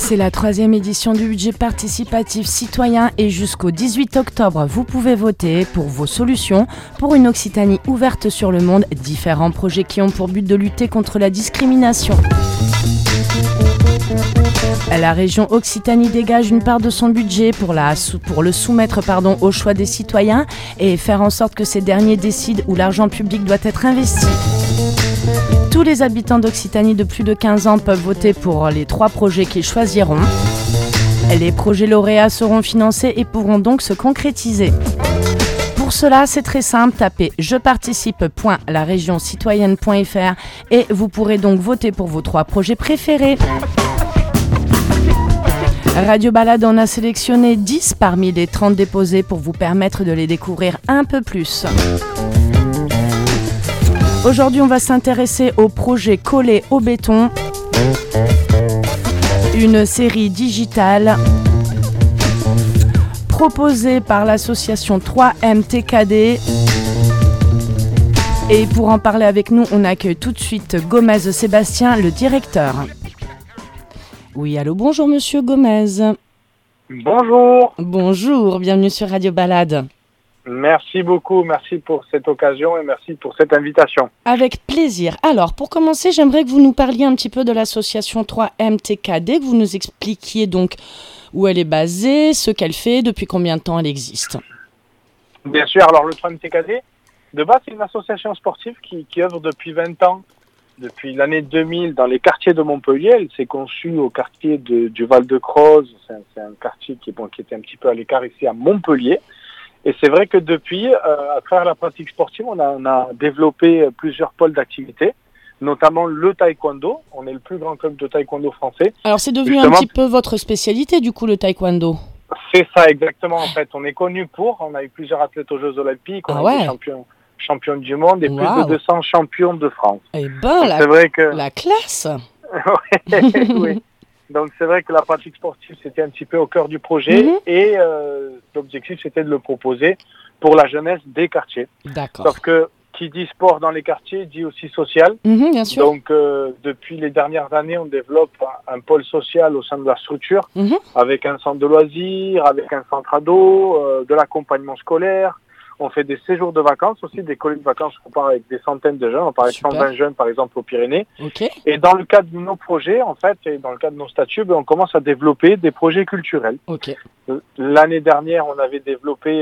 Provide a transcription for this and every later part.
C'est la 3e édition du budget participatif citoyen et jusqu'au 18 octobre, vous pouvez voter pour vos solutions pour une Occitanie ouverte sur le monde, différents projets qui ont pour but de lutter contre la discrimination. La région Occitanie dégage une part de son budget pour le soumettre au choix des citoyens et faire en sorte que ces derniers décident où l'argent public doit être investi. Tous les habitants d'Occitanie de plus de 15 ans peuvent voter pour les 3 projets qu'ils choisiront. Les projets lauréats seront financés et pourront donc se concrétiser. Pour cela, c'est très simple, tapez jeparticipe.laregioncitoyenne.fr et vous pourrez donc voter pour vos 3 projets préférés. Radio Balade en a sélectionné 10 parmi les 30 déposés pour vous permettre de les découvrir un peu plus. Aujourd'hui, on va s'intéresser au projet Collé au béton, une série digitale proposée par l'association 3MTKD. Et pour en parler avec nous, on accueille tout de suite Gomez Sébastien, le directeur. Oui, allô, bonjour monsieur Gomez. Bonjour. Bonjour, bienvenue sur Radio Balade. Merci beaucoup, merci pour cette occasion et merci pour cette invitation. Avec plaisir. Alors, pour commencer, j'aimerais que vous nous parliez un petit peu de l'association 3MTKD, que vous nous expliquiez donc où elle est basée, ce qu'elle fait, depuis combien de temps elle existe. Bien sûr, alors le 3MTKD, de base, c'est une association sportive qui œuvre depuis 20 ans, depuis l'année 2000, dans les quartiers de Montpellier. Elle s'est conçue au quartier du Val-de-Croze, c'est un quartier qui était un petit peu à l'écart ici à Montpellier. Et c'est vrai que depuis, à travers la pratique sportive, on a développé plusieurs pôles d'activité, notamment le taekwondo. On est le plus grand club de taekwondo français. Alors c'est devenu un petit peu votre spécialité du coup, le taekwondo. C'est ça exactement en fait. On est connu on a eu plusieurs athlètes aux Jeux Olympiques, on a été champions du monde et plus de 200 champions de France. Eh ben, la classe. Oui. Donc c'est vrai que la pratique sportive c'était un petit peu au cœur du projet et l'objectif c'était de le proposer pour la jeunesse des quartiers. D'accord. Sauf que qui dit sport dans les quartiers dit aussi social. Bien sûr. Donc depuis les dernières années on développe un pôle social au sein de la structure avec un centre de loisirs, avec un centre ado, de l'accompagnement scolaire. On fait des séjours de vacances aussi, des colonies de vacances. On part avec des centaines de jeunes. On part avec 120 jeunes, par exemple, aux Pyrénées. Okay. Et dans le cadre de nos projets, en fait, et dans le cadre de nos statuts, on commence à développer des projets culturels. Okay. L'année dernière, on avait développé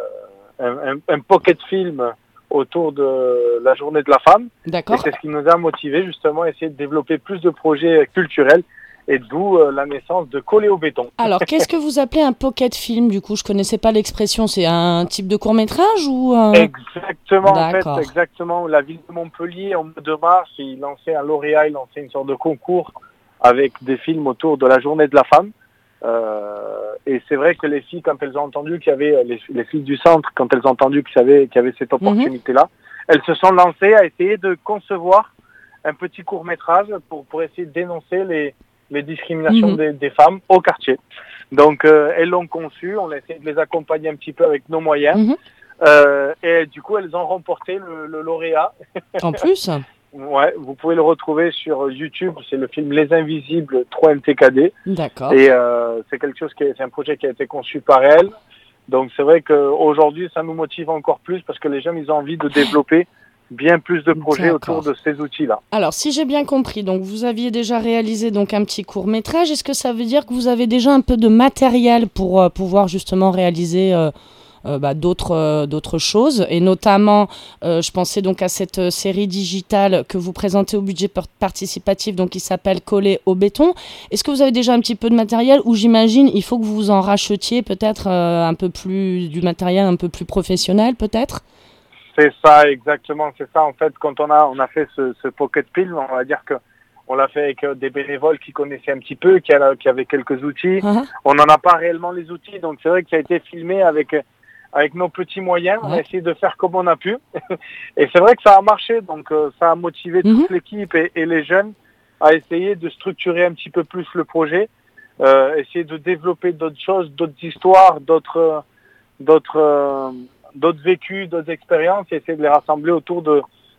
un pocket film autour de la journée de la femme. D'accord. Et c'est ce qui nous a motivés, justement, à essayer de développer plus de projets culturels. Et d'où la naissance de Collé au béton. Alors, qu'est-ce que vous appelez un pocket film, du coup? Je ne connaissais pas l'expression. C'est un type de court-métrage ou Exactement, D'accord. en fait, exactement. La ville de Montpellier, en mois de mars, il lançait un lauréat, il lançait une sorte de concours avec des films autour de la journée de la femme. Et c'est vrai que les filles, quand elles ont entendu qu'il y avait, les filles du centre, quand elles ont entendu qu'il y avait cette opportunité-là, elles se sont lancées à essayer de concevoir un petit court-métrage pour essayer de dénoncer les discriminations des femmes au quartier. Donc elles l'ont conçu, on a essayé de les accompagner un petit peu avec nos moyens et du coup elles ont remporté le lauréat. En plus Ouais, vous pouvez le retrouver sur YouTube, c'est le film Les Invisibles 3MTKD. D'accord. Et c'est quelque chose c'est un projet qui a été conçu par elles. Donc c'est vrai qu'aujourd'hui ça nous motive encore plus parce que les jeunes ils ont envie de développer bien plus de projets autour de ces outils-là. Alors, si j'ai bien compris, donc vous aviez déjà réalisé donc un petit court-métrage. Est-ce que ça veut dire que vous avez déjà un peu de matériel pour pouvoir justement réaliser d'autres choses? Et notamment, je pensais donc à cette série digitale que vous présentez au budget participatif, donc qui s'appelle Collé au béton. Est-ce que vous avez déjà un petit peu de matériel ou j'imagine il faut que vous en rachetiez peut-être du matériel un peu plus professionnel peut-être? C'est ça, exactement. C'est ça, en fait, quand on a fait ce pocket film, on va dire que on l'a fait avec des bénévoles qui connaissaient un petit peu, qui avaient quelques outils. On n'en a pas réellement les outils, donc c'est vrai que ça a été filmé avec nos petits moyens. On a essayé de faire comme on a pu. Et c'est vrai que ça a marché, donc ça a motivé toute l'équipe et les jeunes à essayer de structurer un petit peu plus le projet, essayer de développer d'autres choses, d'autres histoires, d'autres vécus, d'autres expériences et essayer de les rassembler autour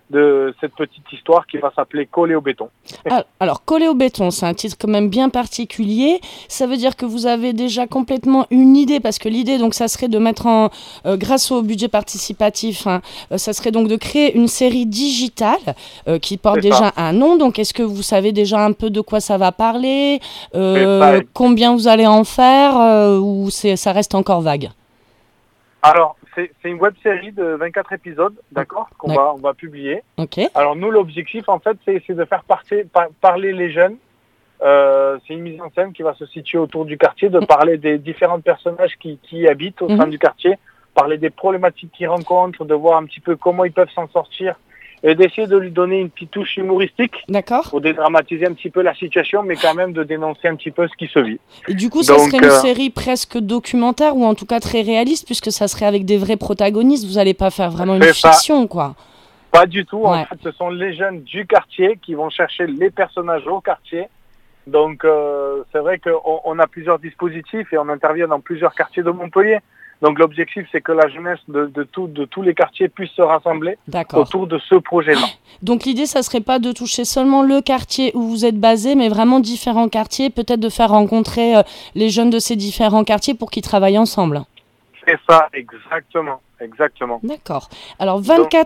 de cette petite histoire qui va s'appeler Collé au béton. Alors, Collé au béton, c'est un titre quand même bien particulier. Ça veut dire que vous avez déjà complètement une idée, parce que l'idée, donc, ça serait de mettre grâce au budget participatif, ça serait donc de créer une série digitale qui porte déjà un nom. Donc, est-ce que vous savez déjà un peu de quoi ça va parler, combien vous allez en faire, ou ça reste encore vague? Alors, c'est une web série de 24 épisodes, d'accord, on va publier. Okay. Alors nous, l'objectif, en fait, c'est de faire parler les jeunes. C'est une mise en scène qui va se situer autour du quartier, de parler des différents personnages qui y habitent au sein du quartier, parler des problématiques qu'ils rencontrent, de voir un petit peu comment ils peuvent s'en sortir, et d'essayer de lui donner une petite touche humoristique pour dédramatiser un petit peu la situation, mais quand même de dénoncer un petit peu ce qui se vit. Et du coup, ça serait une série presque documentaire, ou en tout cas très réaliste, puisque ça serait avec des vrais protagonistes. Vous n'allez pas faire vraiment une fiction, quoi. Pas du tout. En fait, ce sont les jeunes du quartier qui vont chercher les personnages au quartier. Donc, c'est vrai qu'on a plusieurs dispositifs et on intervient dans plusieurs quartiers de Montpellier. Donc l'objectif, c'est que la jeunesse de tous les quartiers puisse se rassembler autour de ce projet-là. Donc l'idée, ça serait pas de toucher seulement le quartier où vous êtes basé, mais vraiment différents quartiers, peut-être de faire rencontrer les jeunes de ces différents quartiers pour qu'ils travaillent ensemble. C'est ça, exactement. D'accord. Alors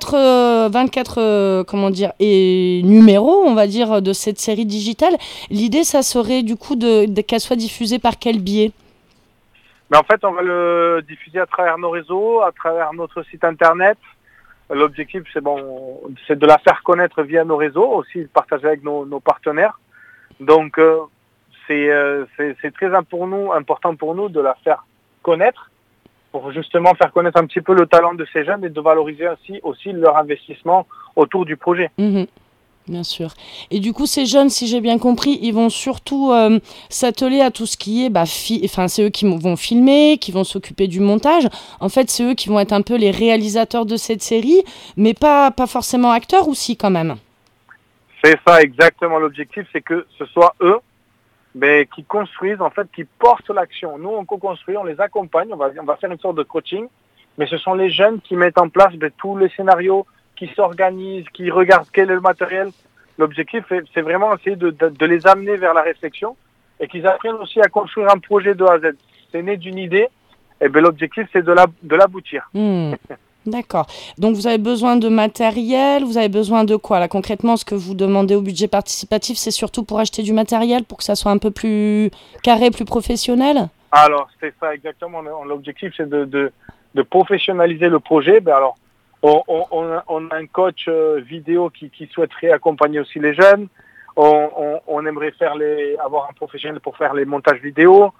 24 comment dire, et numéros, on va dire, de cette série digitale. L'idée, ça serait du coup qu'elle soit diffusée par quel biais ? Mais en fait, on va le diffuser à travers nos réseaux, à travers notre site internet. L'objectif, c'est de la faire connaître via nos réseaux, aussi de partager avec nos partenaires. Donc, c'est très important pour nous de la faire connaître, pour justement faire connaître un petit peu le talent de ces jeunes et de valoriser aussi leur investissement autour du projet. Bien sûr. Et du coup, ces jeunes, si j'ai bien compris, ils vont surtout s'atteler à tout ce qui est... c'est eux qui vont filmer, qui vont s'occuper du montage. En fait, c'est eux qui vont être un peu les réalisateurs de cette série, mais pas forcément acteurs, ou si, quand même. C'est ça, exactement. L'objectif, c'est que ce soit eux qui construisent, en fait, qui portent l'action. Nous, on co-construit, on les accompagne, on va faire une sorte de coaching, mais ce sont les jeunes qui mettent en place tous les scénarios, qui s'organisent, qui regardent quel est le matériel. L'objectif, c'est vraiment essayer de les amener vers la réflexion et qu'ils apprennent aussi à construire un projet de A à Z. C'est né d'une idée, et l'objectif, c'est de l'aboutir. D'accord. Donc, vous avez besoin de matériel, vous avez besoin de quoi ? Là, concrètement, ce que vous demandez au budget participatif, c'est surtout pour acheter du matériel, pour que ça soit un peu plus carré, plus professionnel ? Alors, c'est ça, exactement. L'objectif, c'est de professionnaliser le projet. Alors, on a un coach vidéo qui souhaiterait accompagner aussi les jeunes. On aimerait avoir un professionnel pour faire les montages vidéo.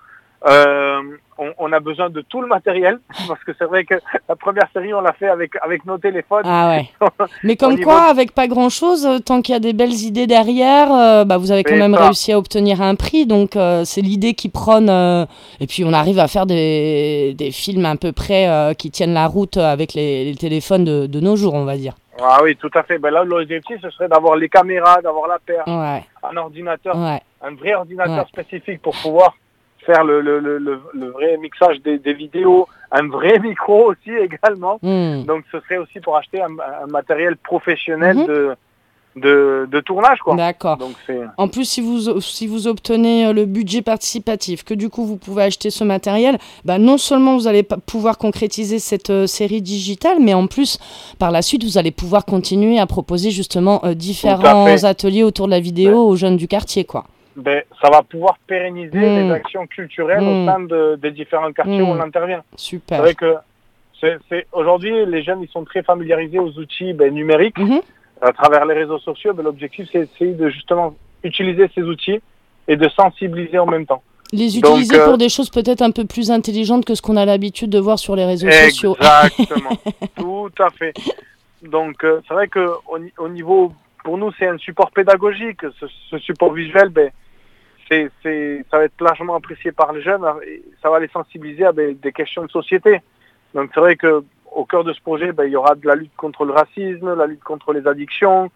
On a besoin de tout le matériel, parce que c'est vrai que la première série, on l'a fait avec nos téléphones. Ah ouais. Mais comme quoi, avec pas grand-chose, tant qu'il y a des belles idées derrière, vous avez quand même réussi à obtenir un prix. Donc, c'est l'idée qui prône. Et puis, on arrive à faire des films à peu près qui tiennent la route avec les téléphones de nos jours, on va dire. Ah oui, tout à fait. Là, l'objectif, ce serait d'avoir les caméras, d'avoir la perche, un ordinateur, un vrai ordinateur spécifique pour pouvoir faire le vrai mixage des vidéos, un vrai micro aussi également. Donc ce serait aussi pour acheter un matériel professionnel de tournage, quoi. D'accord. Donc, en plus, si vous obtenez le budget participatif, que du coup vous pouvez acheter ce matériel, non seulement vous allez pouvoir concrétiser cette série digitale, mais en plus, par la suite, vous allez pouvoir continuer à proposer justement différents ateliers autour de la vidéo aux jeunes du quartier, quoi. Ça va pouvoir pérenniser les actions culturelles au sein des différents quartiers où on intervient. Super. C'est vrai que aujourd'hui, les jeunes, ils sont très familiarisés aux outils numériques à travers les réseaux sociaux. L'objectif, c'est de justement utiliser ces outils et de sensibiliser en même temps. Les utiliser pour des choses peut-être un peu plus intelligentes que ce qu'on a l'habitude de voir sur les réseaux sociaux. Exactement. Tout à fait. Donc, c'est vrai qu'au niveau... Pour nous, c'est un support pédagogique. Ce support visuel, ça va être largement apprécié par les jeunes. Et ça va les sensibiliser à des questions de société. Donc, c'est vrai qu'au cœur de ce projet, il y aura de la lutte contre le racisme, la lutte contre les addictions,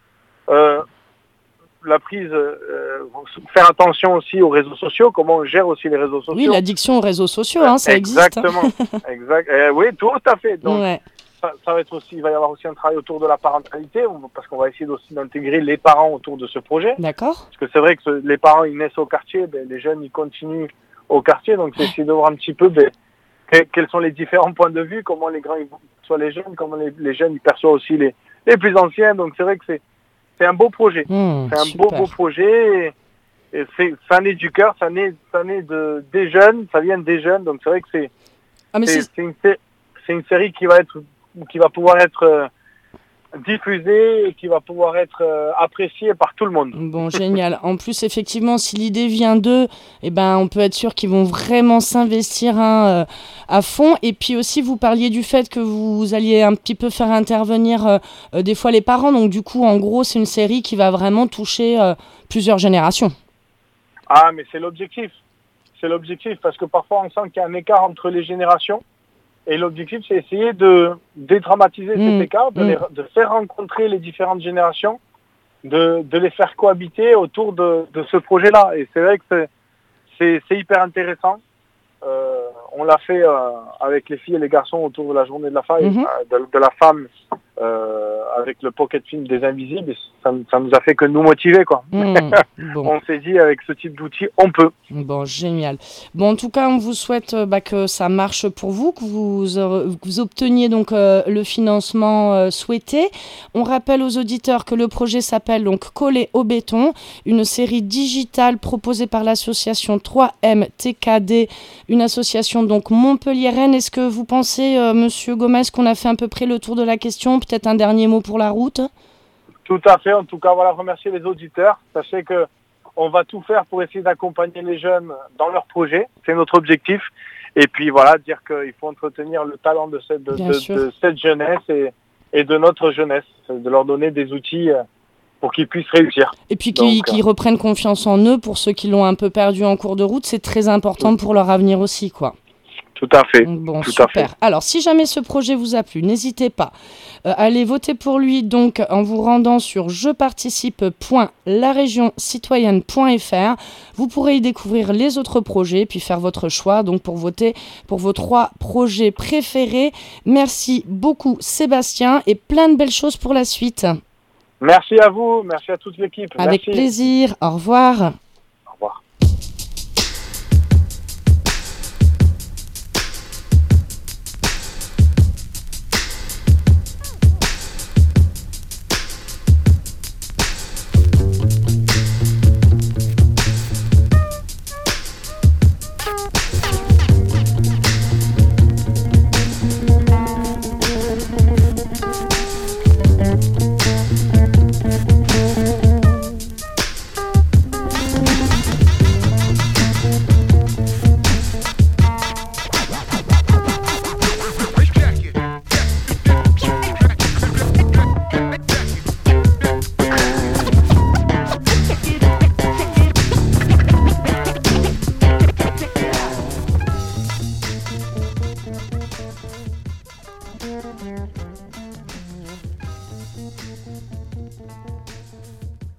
la prise, faire attention aussi aux réseaux sociaux, comment on gère aussi les réseaux sociaux. Oui, l'addiction aux réseaux sociaux, ça existe. Exactement. Exact. Oui, tout à fait. Donc, ça va être aussi, il va y avoir aussi un travail autour de la parentalité, parce qu'on va essayer aussi d'intégrer les parents autour de ce projet. D'accord. Parce que c'est vrai que les parents, ils naissent au quartier, les jeunes, ils continuent au quartier, donc c'est essayer de voir un petit peu quels sont les différents points de vue, comment les grands ils perçoivent les jeunes, comment les jeunes ils perçoivent aussi les plus anciens. Donc c'est vrai que c'est un beau projet. C'est un beau projet. Et ça naît du cœur, ça naît des jeunes, ça vient des jeunes. Donc c'est vrai que c'est une série qui va pouvoir être diffusée et qui va pouvoir être appréciée par tout le monde. Bon, génial. En plus, effectivement, si l'idée vient d'eux, on peut être sûr qu'ils vont vraiment s'investir à fond. Et puis aussi, vous parliez du fait que vous alliez un petit peu faire intervenir des fois les parents. Donc du coup, en gros, c'est une série qui va vraiment toucher plusieurs générations. Ah, mais c'est l'objectif. C'est l'objectif parce que parfois, on sent qu'il y a un écart entre les générations. Et l'objectif, c'est essayer de dédramatiser cet écart, de faire rencontrer les différentes générations, de les faire cohabiter autour de ce projet-là. Et c'est vrai que c'est hyper intéressant. On l'a fait avec les filles et les garçons autour de la journée de la femme, de la femme avec le pocket film des Invisibles. Et ça nous a fait que nous motiver, quoi. Bon. On s'est dit, avec ce type d'outils, on peut. Bon, génial. Bon, en tout cas, on vous souhaite que ça marche pour vous, que vous obteniez donc le financement souhaité. On rappelle aux auditeurs que le projet s'appelle donc Collé au béton, une série digitale proposée par l'association 3M TKD, une association donc montpelliéraine. Est-ce que vous pensez, Monsieur Gomez, qu'on a fait à peu près le tour de la question? Peut-être un dernier mot pour la route? Tout à fait. En tout cas, voilà, remercier les auditeurs. Sachez que on va tout faire pour essayer d'accompagner les jeunes dans leur projet. C'est notre objectif. Et puis voilà, dire qu'il faut entretenir le talent de cette jeunesse et de notre jeunesse, de leur donner des outils pour qu'ils puissent réussir. Et puis qu'ils reprennent confiance en eux, pour ceux qui l'ont un peu perdu en cours de route, c'est très important pour leur avenir aussi, quoi. Tout à fait. Bon, super. Alors, si jamais ce projet vous a plu, n'hésitez pas. Allez voter pour lui donc en vous rendant sur jeparticipe.laregioncitoyenne.fr. Vous pourrez y découvrir les autres projets puis faire votre choix donc pour voter pour vos 3 projets préférés. Merci beaucoup Sébastien et plein de belles choses pour la suite. Merci à vous, merci à toute l'équipe. Avec plaisir, au revoir.